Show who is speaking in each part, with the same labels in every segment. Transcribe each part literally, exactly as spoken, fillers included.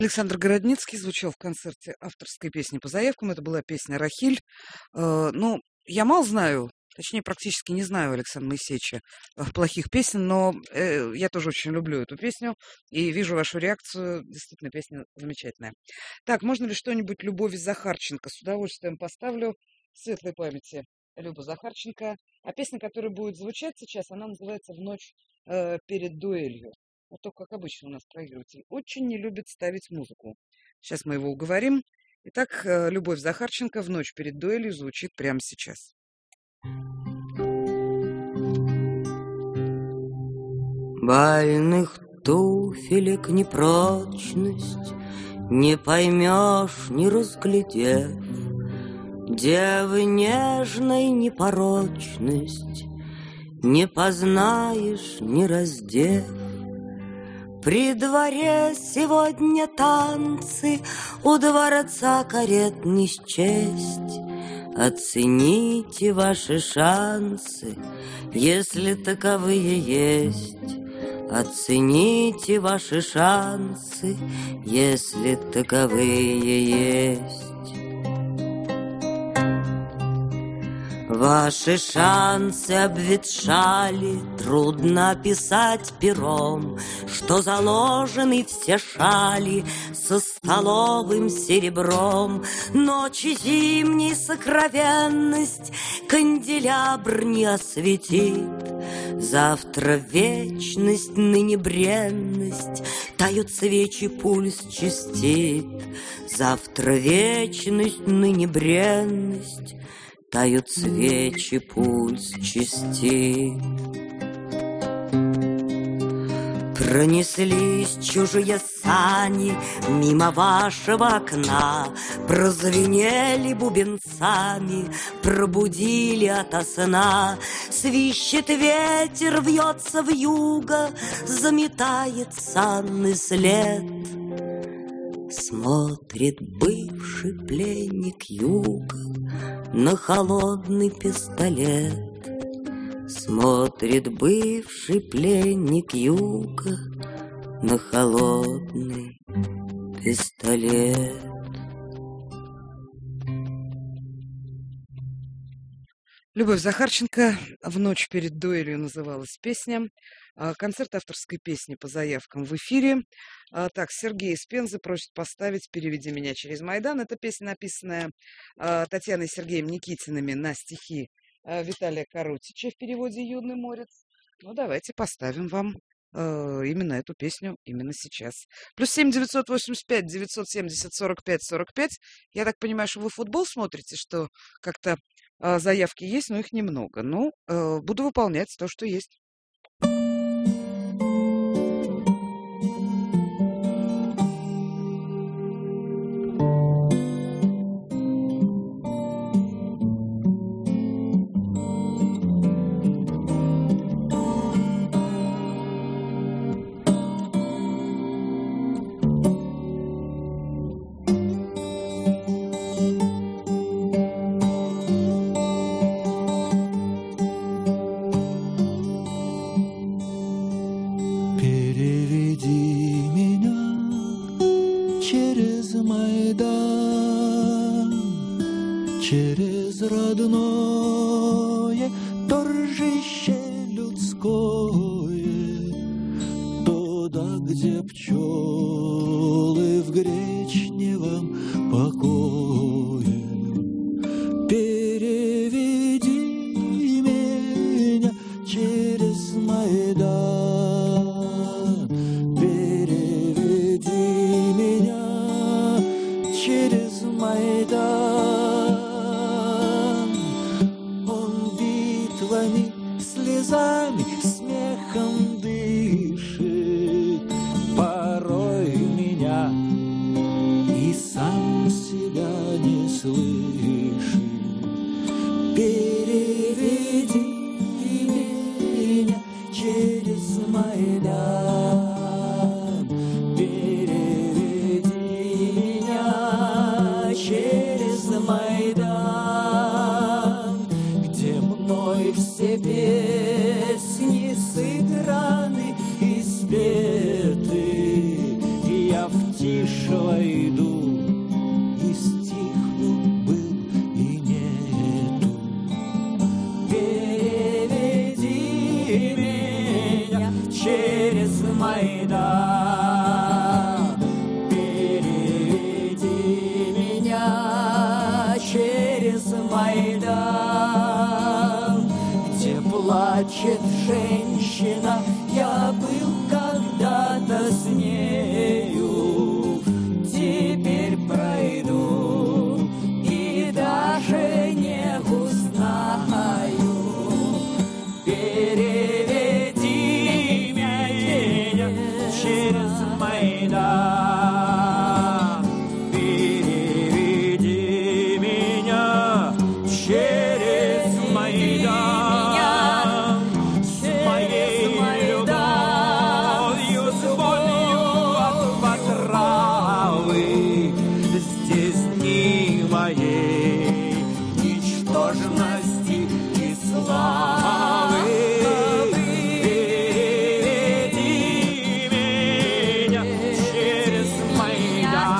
Speaker 1: Александр Городницкий звучал в концерте авторской песни по заявкам. Это была песня «Рахиль». Э, ну, я мало знаю, точнее, практически не знаю Александра Моисеевича э, плохих песен, но э, я тоже очень люблю эту песню и вижу вашу реакцию. Действительно, песня замечательная. Так, можно ли что-нибудь Любови Захарченко? С удовольствием поставлю. Светлой памяти Люба Захарченко. А песня, которая будет звучать сейчас, она называется «В ночь э, перед дуэлью». Вот только, как обычно, у нас проигрыватель очень не любит ставить музыку. Сейчас мы его уговорим. Итак, э, Любовь Захарченко «В ночь перед дуэлью» звучит прямо сейчас.
Speaker 2: Больных туфелек непрочность не поймешь, не разглядев, девы нежной непорочность не познаешь, не раздев. При дворе сегодня танцы, у дворца карет не счесть. Оцените ваши шансы, если таковые есть. Оцените ваши шансы, если таковые есть. Ваши шансы обветшали, трудно описать пером, что заложены все шали со столовым серебром. Ночи зимней сокровенность канделябр не осветит. Завтра вечность, ныне бренность, тают свечи, пульс чистит. Завтра вечность, ныне бренность, тают свечи, пульс чистит. Пронеслись чужие сани мимо вашего окна, прозвенели бубенцами, пробудили ото сна. Свищет ветер, вьется вьюга, заметает санный след. Смотрит бывший пленник юга на холодный пистолет. Смотрит бывший пленник юга на холодный пистолет.
Speaker 1: Любовь Захарченко «В ночь перед дуэлью» называлась песня. Концерт авторской песни по заявкам в эфире. Так, Сергей из Пензы просит поставить «Переведи меня через Майдан». Это песня, написанная Татьяной и Сергеем Никитиными на стихи Виталия Коротича в переводе «Юный морец». Ну, давайте поставим вам именно эту песню именно сейчас. Плюс семь девятьсот восемьдесят пять девятьсот семьдесят сорок пять сорок пять. Я так понимаю, что вы футбол смотрите, что как-то заявки есть, но их немного. Ну, буду выполнять то, что есть.
Speaker 3: Через родное торжище людское, туда, где пчелы в гречневом покое. Переведи меня через Майдан, переведи меня через Майдан. Слезами, смехом дышит порой меня и сам себя не слышит. Переведи меня через Майдан, переведи меня через Майдан, где мной все песни сыграны и спеты, я в тишине войду, и стихну был, и нету. Переведи меня через Майдан, переведи меня через Майдан, где плачет женщина, я был когда-то с нею, теперь пройду и даже не узнаю. Переведи меня через Майдан, переведи меня через Майдан, с моей любовью, с болью от потравы. Здесь дни моей ничтожности и славы. Переведи меня через Майдан,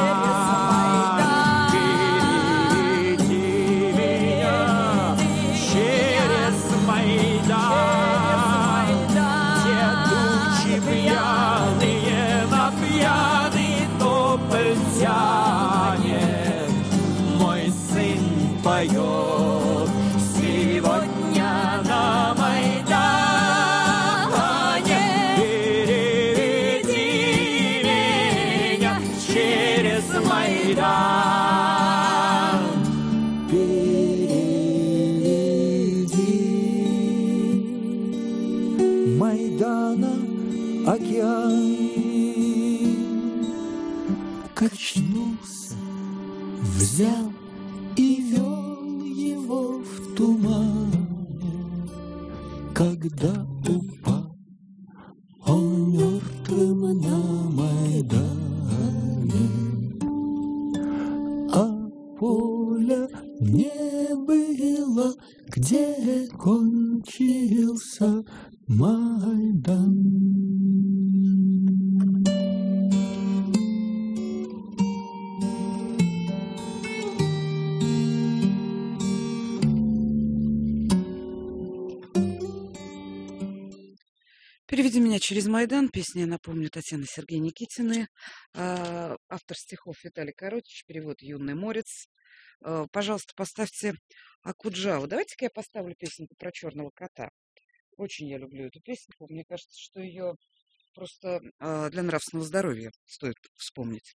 Speaker 3: переведи меня через Майдан, те тучи пьяные на пьяный тополь тянет, мой сын поет сегодня на Майдане. Переведи меня через Майдан, переведи. Майдана океан качнулся, взял и вел его в туман. Когда упал он мертвым на Майдане, а поля не было, где кончился Майдан.
Speaker 1: «Переведи меня через Майдан». Песня, я напомню, Татьяны Сергея Никитины. А, Автор стихов Виталий Коротич, перевод Юный Морец. А, Пожалуйста, поставьте Акуджаву. Давайте-ка я поставлю песенку про черного кота. Очень я люблю эту песенку. Мне кажется, что ее просто а, для нравственного здоровья стоит вспомнить.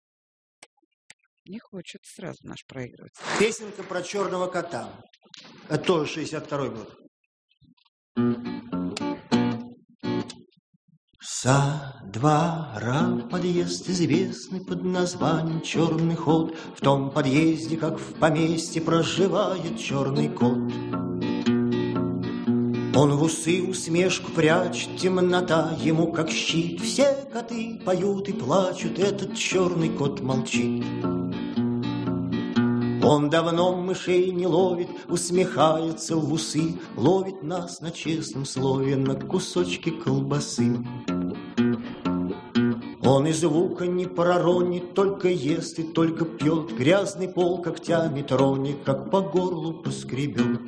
Speaker 1: Не хочет сразу наш проигрывать.
Speaker 4: Песенка про черного кота. Это тоже шестьдесят второй год. Со двора подъезд известный под названием «Черный ход». В том подъезде, как в поместье, проживает черный кот. Он в усы усмешку прячет, темнота ему как щит. Все коты поют и плачут, этот черный кот молчит. Он давно мышей не ловит, усмехается в усы, ловит нас на честном слове на кусочки колбасы. Он и звука не проронит, только ест и только пьет, грязный пол когтями тронет, как по горлу поскребет.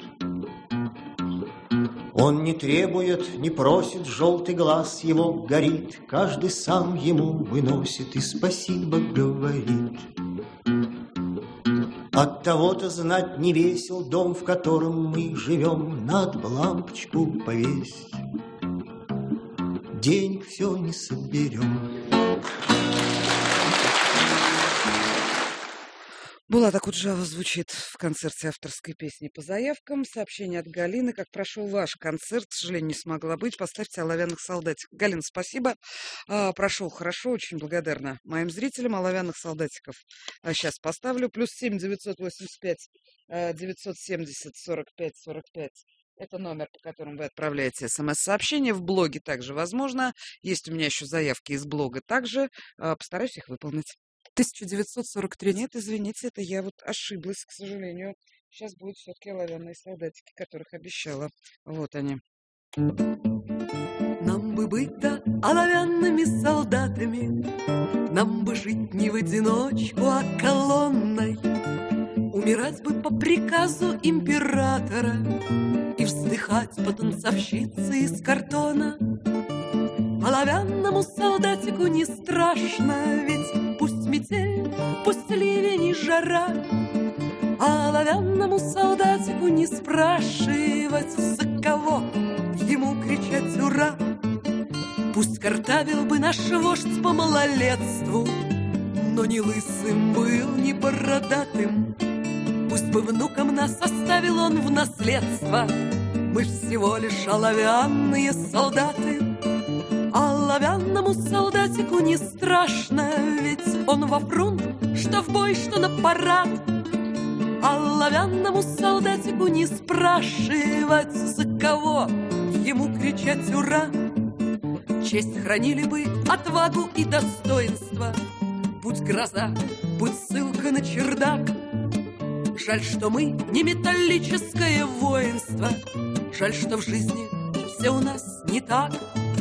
Speaker 4: Он не требует, не просит, желтый глаз его горит, каждый сам ему выносит и спасибо говорит. От того-то знать не весел дом, в котором мы живем, надо бы лампочку повесить. Денег все не соберем.
Speaker 1: Булат Акуджава звучит в концерте авторской песни по заявкам. Сообщение от Галины. Как прошел ваш концерт? К сожалению, не смогла быть. Поставьте «Оловянных солдатиков». Галина, спасибо. А, прошел хорошо. Очень благодарна моим зрителям. «Оловянных солдатиков» а, сейчас поставлю. Плюс семь девятьсот восемьдесят пять девятьсот семьдесят сорок пять сорок пять. Это номер, по которому вы отправляете смс-сообщение. В блоге также возможно. Есть у меня еще заявки из блога также. А, постараюсь их выполнить. тысяча девятьсот сорок три. Нет, извините, это я вот ошиблась, к сожалению. Сейчас будут все-таки оловянные солдатики, которых обещала. Вот они.
Speaker 5: Нам бы быть-то оловянными солдатами, Нам бы жить не в одиночку, а колонной, умирать бы по приказу императора и вздыхать по танцовщице из картона. Оловянному солдатику не страшно, ведь пусть метель, пусть ливень и жара, а оловянному солдатику не спрашивать, за кого ему кричать «Ура!». Пусть картавил бы наш вождь по малолетству, но не лысым был, не бородатым. Пусть бы внукам нас оставил он в наследство, мы всего лишь оловянные солдаты. Оловянному солдатику не страшно, ведь он во фрунт, что в бой, что на парад. Оловянному солдатику не спрашивать, за кого ему кричать «Ура!». Честь хранили бы, отвагу и достоинство, будь гроза, будь ссылка на чердак. Жаль, что мы не металлическое воинство, жаль, что в жизни все у нас не так.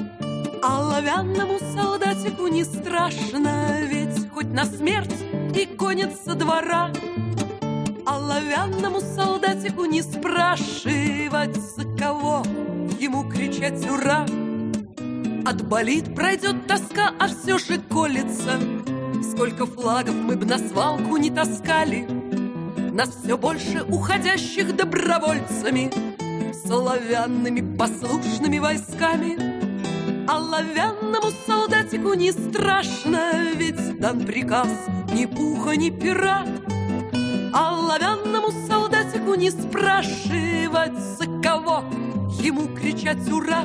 Speaker 5: Оловянному солдатику не страшно, ведь хоть на смерть и конец со двора. Оловянному солдатику не спрашивать, за кого ему кричать «Ура!». Отболит, пройдет тоска, а все же колется. Сколько флагов мы б на свалку не таскали, нас все больше уходящих добровольцами, с оловянными послушными войсками. Оловянному солдатику не страшно, ведь дан приказ ни пуха, ни пера. Оловянному солдатику не спрашивать, за кого ему кричать «Ура!».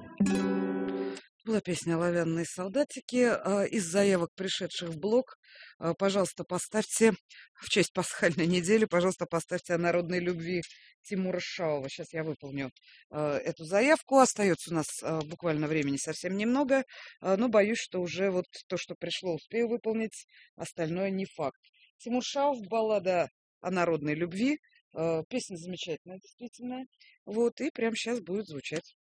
Speaker 1: Была песня «Оловянные солдатики». Из заявок, пришедших в блог, пожалуйста, поставьте в честь пасхальной недели, пожалуйста, поставьте о народной любви Тимура Шаова. Сейчас я выполню эту заявку. Остается у нас буквально времени совсем немного, но боюсь, что уже вот то, что пришло, успею выполнить, остальное не факт. Тимур Шаов, баллада о народной любви. Песня замечательная, действительно. Вот, и прямо сейчас будет звучать.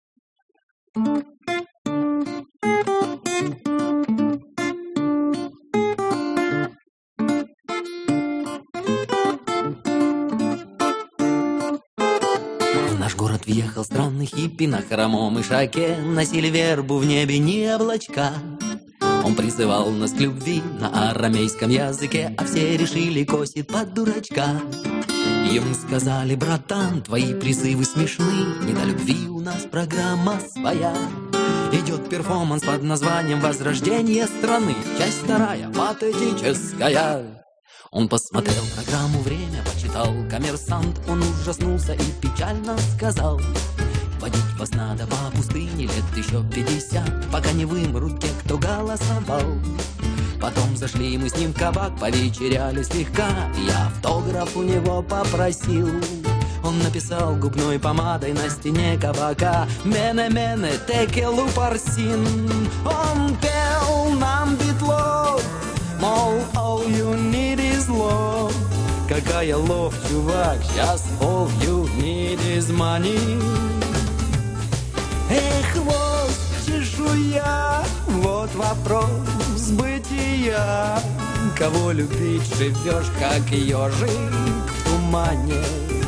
Speaker 6: В наш город въехал странный хиппи на хромом ишаке, носили вербу в небе не облачка. Он призывал нас к любви на арамейском языке, а все решили косит под дурачка. Ему сказали: братан, твои призывы смешны, не до любви у нас программа своя. Идет перформанс под названием «Возрождение страны», часть вторая, патетическая. Он посмотрел программу «Время», почитал «Коммерсант», он ужаснулся и печально сказал: водить вас надо по пустыне лет еще пятьдесят, пока не вымрут те, кто голосовал. Потом зашли мы с ним в кабак, повечеряли слегка, и я автограф у него попросил. Он написал губной помадой на стене кабака: «Мене-мене, текелу парсин». Он пел нам битлов, мол, all you need is love. Какая лов, чувак, сейчас all you need is money. Эх, хвост, чешуя, вот вопрос бытия. Кого любить живешь, как ежик в тумане?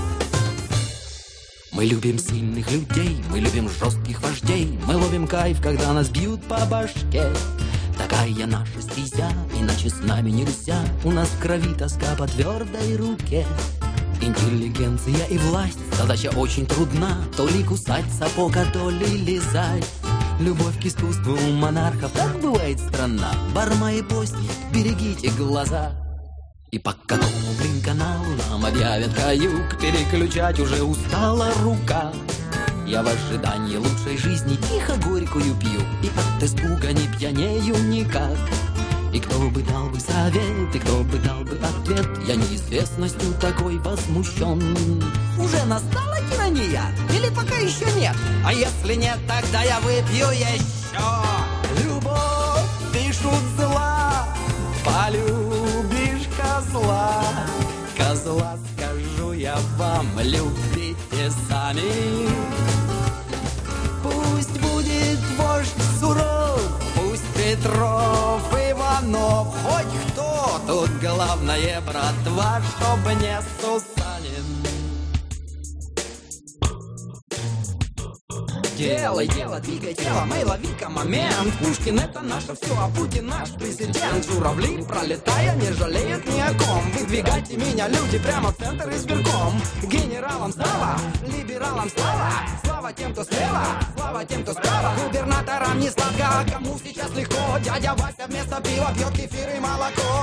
Speaker 6: Мы любим сильных людей, мы любим жестких вождей, мы ловим кайф, когда нас бьют по башке. Такая наша стезя, иначе с нами нельзя, у нас в крови тоска по твердой руке. Интеллигенция и власть, задача очень трудна, то ли кусать сапог, а то ли лизать. Любовь к искусству у монархов, так бывает странна. Барма и постник, берегите глаза. И по какому, блин, каналу нам объявят каюк, переключать уже устала рука. Я в ожидании лучшей жизни тихо горькую пью, и от испуга не пьянею никак. И кто бы дал бы совет, и кто бы дал бы ответ, я неизвестностью такой возмущен. Уже настала тирания? Или пока еще нет? А если нет, тогда я выпью еще. Любовь, пишут зла, полюбишь козла. Козла, скажу я вам, любите сами. Пусть будет вождь суров, пусть Петров, Иванов тут главное, братва, чтоб не сусанин. Делай дело, двигай тело, мэй, лови-ка момент. Пушкин — это наше все, а Путин наш президент. Журавли, пролетая, не жалеют ни о ком. Выдвигайте меня, люди, прямо в центр избирком. Генералам слава, либералам слава. Слава тем, кто слева, слава тем, кто справа. Губернаторам не сладко, а кому сейчас легко. Дядя Вася вместо пива пьет кефир и молоко.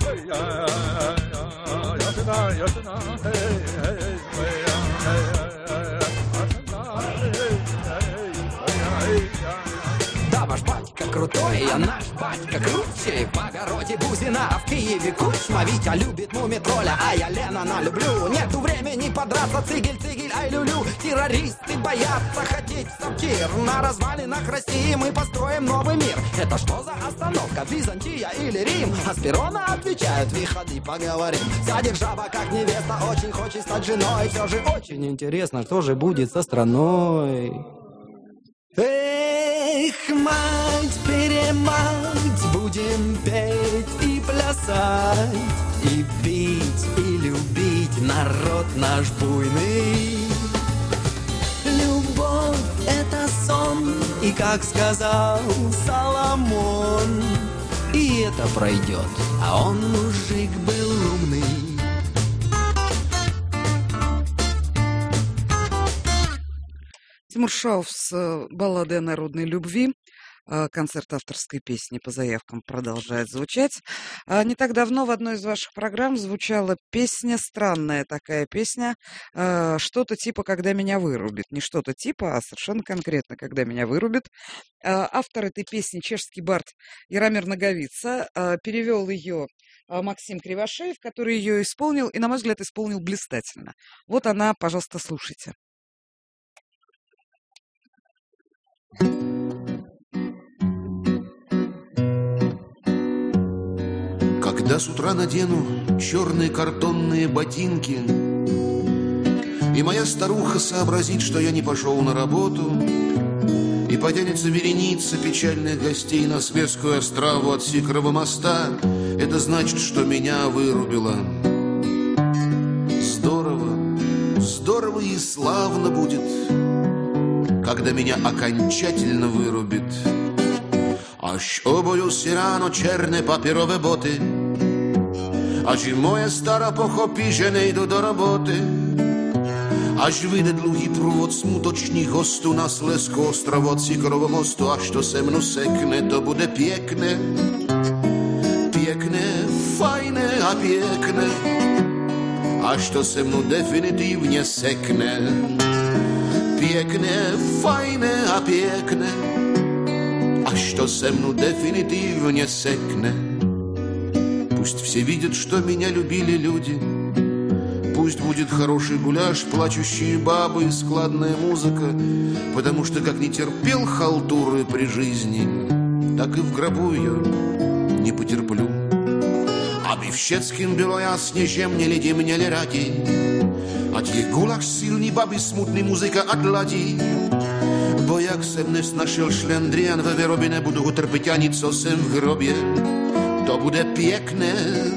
Speaker 6: Да, ваш батька крутой, а наш батька круче. В огороде Бузина, а в Киеве Кучма. Витя любит муми-тролля, а я Ленина люблю. Нету времени подраться, цигель-цигель, ай-лю-лю. Террористы боятся ходить в сортир. На развалинах России мы построим новый мир. Это что за остановка, Византия или Рим? А с перрона отвечают, выходи, поговорим. Сядет жаба, как невеста, очень хочет стать женой. Все же очень интересно, что же будет со страной. Эх, мать-перемать, будем петь и плясать, и пить, и любить народ наш буйный. Любовь — это сон, и, как сказал Соломон, и это пройдет, а он мужик был умный.
Speaker 1: Тимур Шауф с балладой о народной любви. Концерт авторской песни по заявкам продолжает звучать. Не так давно в одной из ваших программ звучала песня, странная такая песня, что-то типа «Когда меня вырубит». Не что-то типа, а совершенно конкретно «Когда меня вырубит». Автор этой песни — чешский бард Яромир Наговица. Перевел ее Максим Кривошеев, который ее исполнил, и, на мой взгляд, исполнил блистательно. Вот она, пожалуйста, слушайте.
Speaker 7: Когда с утра надену черные картонные ботинки, и моя старуха сообразит, что я не пошел на работу, и потянется вереница печальных гостей на Слезскую острову от Сикрова моста, это значит, что меня вырубило. Здорово, здорово и славно будет, когда меня окончательно вырубит. Аж обоюсь рано черные папірові боти, аж і моя стара похопі, že nejdu do roboty, až vyjde dlouhý průvod smutečných hostů na Slezskou ostrovu od Sikorového mostu, až to se mnou sekne, to bude pěkné, pěkné, fajné a pěkné, až to se mnou definitivně sekne. Pěkné, fajné a pěkné, až to se mnou definitivně sekne. Пусть все видят, что меня любили люди, пусть будет хороший гуляш, плачущие бабы и складная музыка, потому что как не терпел халтуры при жизни, так и в гробу ее не потерплю. Aby všeckým bylo jasně, že měli měli rádi, ať je gulaš silný, babi smutný, muzika a dladí. Bo jak jsem nesnašel šlendrian ve vyrobě, nebudu ho trpět ani co jsem v hrobě. To bude pěkné,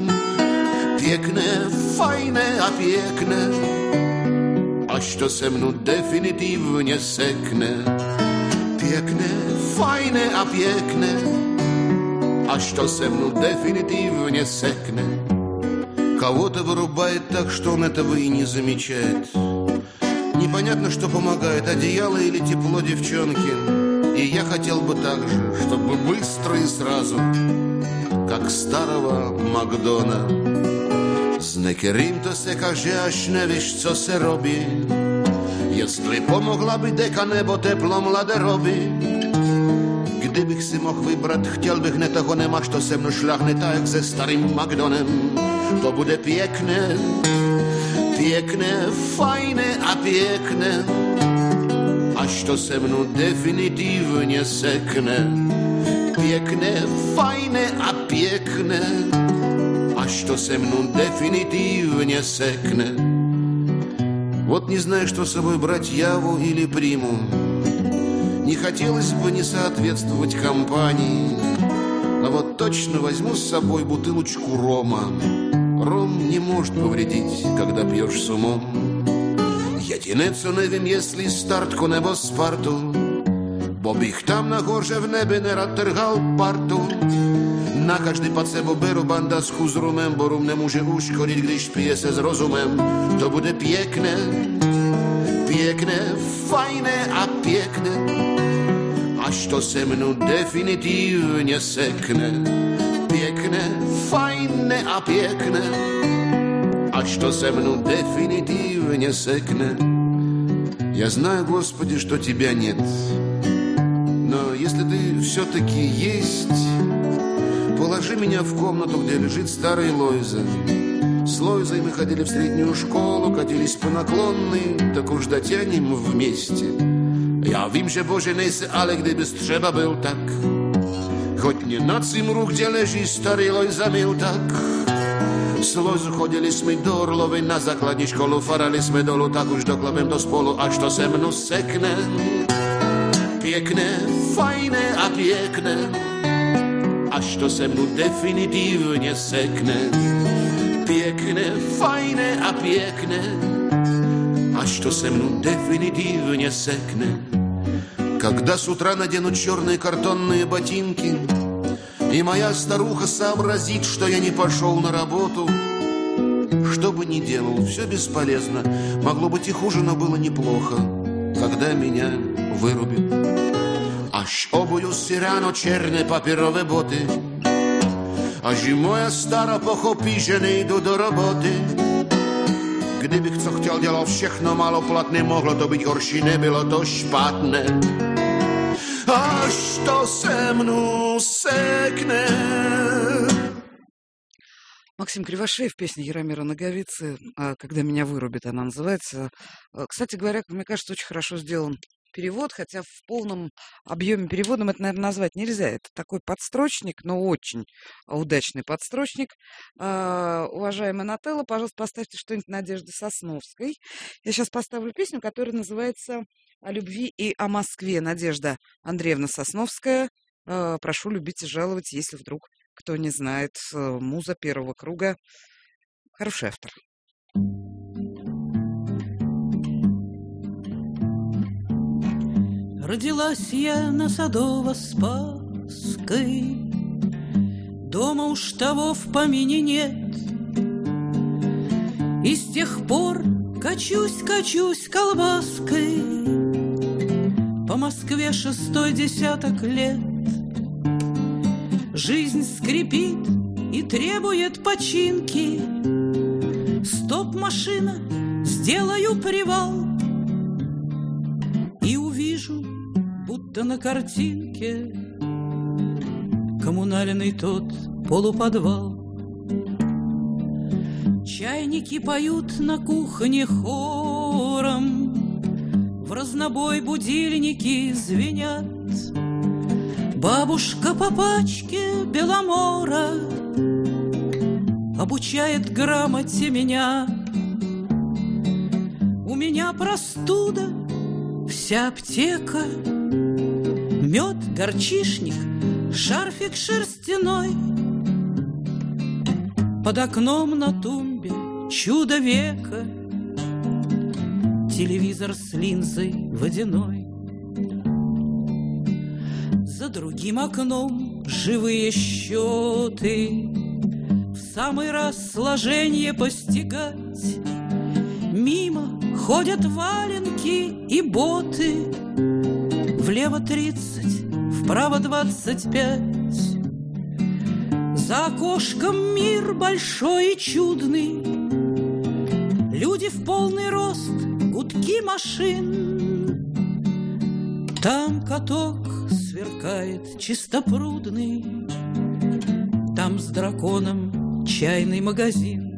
Speaker 7: pěkné, fajné a pěkné, až to se mnou definitivně sekne. Pěkné, fajné a pěkné, až to se mnou definitivně sekne. Кого-то вырубает так, что он этого и не замечает. Непонятно, что помогает, одеяло или тепло девчонки. И я хотел бы так же, чтобы быстро и сразу, как старого Макдона. Z některým to se kaže, až nevíš, co se robí. Jestli pomohla by deka nebo teplo mladé roby. Kdybych si mohl vybrat, chtěl bych ne toho nemáš, to se mnou šláhne tak se starým Macdonem. To bude pěkné, pěkné, fajné a pěkné, až to se mnou definitivně sekne. Pěkné, fajné a pěkné, až to se mnou definitivně sekne. Вот не знаю, что с собой брать, Яву или Приму. Не хотелось бы не соответствовать компании. но вот точно возьму с собой бутылочку рома. Ром не может повредить, когда пьешь с умом. Jedyne co nie wiem, jeśli startko nebo Spartu, bo bych tam na górze w niebie nerad tergał partu. Na każdy pacebo beru banda z z rumem, bo rum nie może uszkodzić, gdyż pije se z rozumem. To bude piękne, piękne, fajne, a piękne, aż to se mną definitywnie sekne. Piękne, fajne, a piękne, aż to se mną definitywnie sekne. Я знаю, Господи, что Тебя нет, но если Ты все-таки есть, положи меня в комнату, где лежит старый Лойза. С Лойзой мы ходили в среднюю школу, катились по наклонной, так уж дотянем вместе. Ja wiem, że Boże nejse, ale gdybyś trzeba był tak, choć nie na cimru, gdzie leży stary Lojza, miał tak. Z Lojzu chodziliśmy do Orlowej na základní školu, faraliśmy dolu, tak už doklapem do spolu, aż to se mnou sekne. Piękne, fajne, a piękne, aż to se mnou definitywnie sekne. Piękne, fajne, a piękne, aż to se mnou definitywnie sekne. Когда с утра надену черные картонные ботинки, и моя старуха сообразит, что я не пошел на работу, что бы ни делал, все бесполезно. Могло быть и хуже, но было неплохо, когда меня вырубит. Аж обуюсь рано черные папірові боти, аж і моя стара pochopí, že nejdu do roboty. Kdybych co chtěl, dělal všechno maloplatné, mohlo to být horší, nebylo to špatné. Až to se mnou секне.
Speaker 1: Максим Кривошеев, песня Яромира Наговицы «Когда меня вырубит», она называется. Кстати говоря, мне кажется, очень хорошо сделан перевод, хотя в полном объеме переводом это, наверное, назвать нельзя. Это такой подстрочник, но очень удачный подстрочник. Уважаемая Нателла, пожалуйста, поставьте что-нибудь Надежды Сосновской. Я сейчас поставлю песню, которая называется «О любви и о Москве». Надежда Андреевна Сосновская. Прошу любить и жаловать, если вдруг кто не знает. Муза первого круга. Хороший автор.
Speaker 5: Родилась я на Садово-Спасской, дома уж того в помине нет. И с тех пор качусь, качусь колбаской по Москве шестой десяток лет. Жизнь скрипит и требует починки. Стоп, машина, сделаю привал, и увижу, будто на картинке, коммунальный тот полуподвал. Чайники поют на кухне хором, в разнобой будильники звенят. Бабушка по пачке Беломора обучает грамоте меня. У меня простуда, вся аптека, мед, горчишник, шарфик шерстяной. Под окном на тумбе чудо века, телевизор с линзой водяной. За другим окном живые счеты, в самый раз сложение постигать. Мимо ходят валенки и боты, влево тридцать, вправо двадцать пять. За окошком мир большой и чудный, люди в полный рост, гудки машин. Там каток сверкает чистопрудный, там с драконом чайный магазин.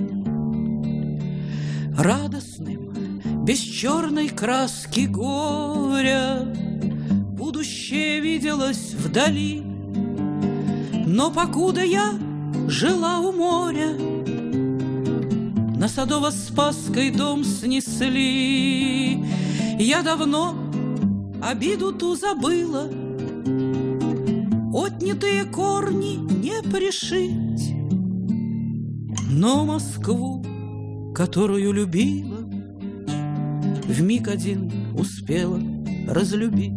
Speaker 5: Радостным, без черной краски горя, будущее виделось вдали. Но покуда я жила у моря, на Садово-Спасской дом снесли. Я давно обиду ту забыла,
Speaker 3: отнятые корни не пришить. Но Москву, которую любила, вмиг один успела разлюбить.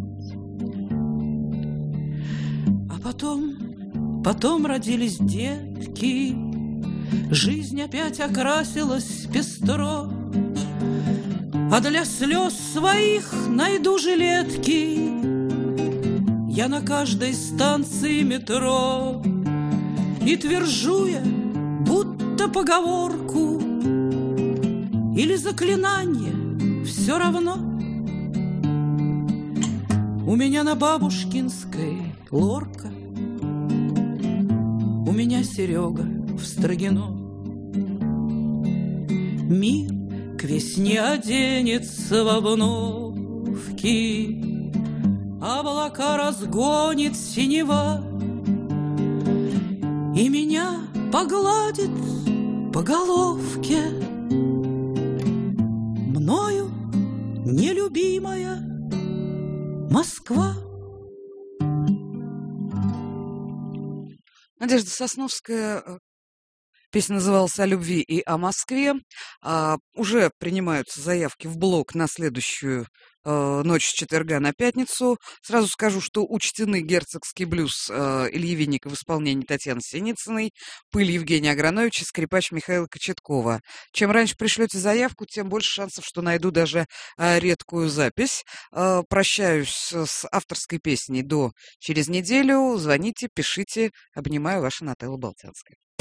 Speaker 3: А потом, потом родились детки, жизнь опять окрасилась пестро, а для слез своих найду жилетки я на каждой станции метро. И твержу я, будто поговорку или заклинание, все равно. У меня на Бабушкинской лорка, у меня Серега в Строгино. Мир к весне оденется в обновки, облака разгонит синева, и меня погладит по головке мною нелюбимая Москва.
Speaker 1: Надежда Сосновская. Песня называлась «О любви и о Москве». А, уже принимаются заявки в блок на следующую э, ночь с четверга на пятницу. Сразу скажу, что учтены герцогский блюз э, Ильи Винника в исполнении Татьяны Синицыной, пыль Евгения Аграновича, скрипач Михаила Кочеткова. Чем раньше пришлете заявку, тем больше шансов, что найду даже э, редкую запись. Э, прощаюсь с авторской песней до через неделю. Звоните, пишите. Обнимаю, ваша Нателла Болтянская.